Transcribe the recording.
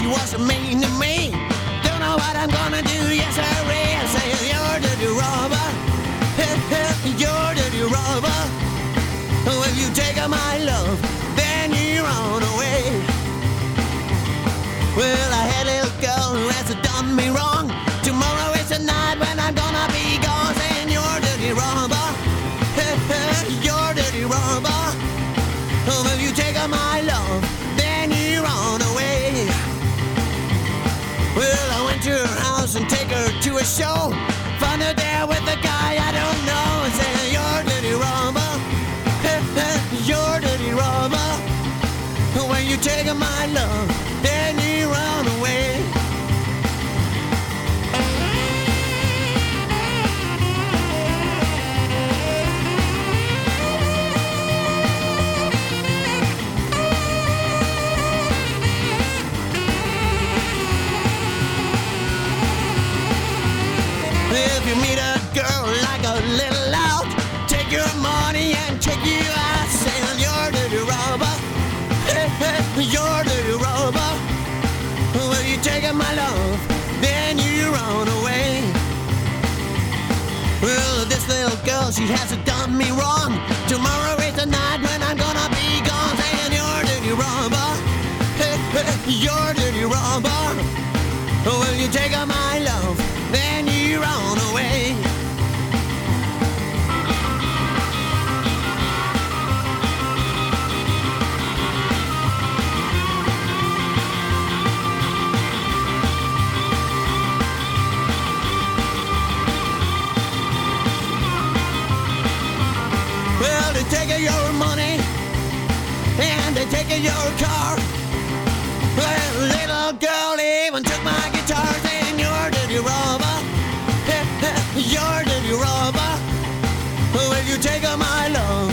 she was mean to me. Don't know what I'm gonna do, yes sirree. I say, you're dirty robber, you're dirty robber. If you take my love, then you run away. Well, I had a little girl who has done me wrong. Tomorrow is the night when I'm gonna be gone. Saying, you're dirty robber, you're dirty robber. If you take my love, then you run away. Well, I went to her house and take her to a show. Found her there with a guy I don't know. And say, you're dirty robber, you're dirty robber. When you take my love, then you run away. If you meet a girl like a little lout, take your money and check you out. Saying, you're dirty robber, you're dirty robber. When you take my love, then you run away. Well, this little girl, she has done me wrong. Tomorrow is the night when I'm gonna be gone. Saying, you're dirty robber, you're dirty robber. When you take my love, then you run away. Well, they take your money and they take your car. Well, little girl even took my guitar. Saying, you're dirty robber, you're dirty robber. Will you take my love?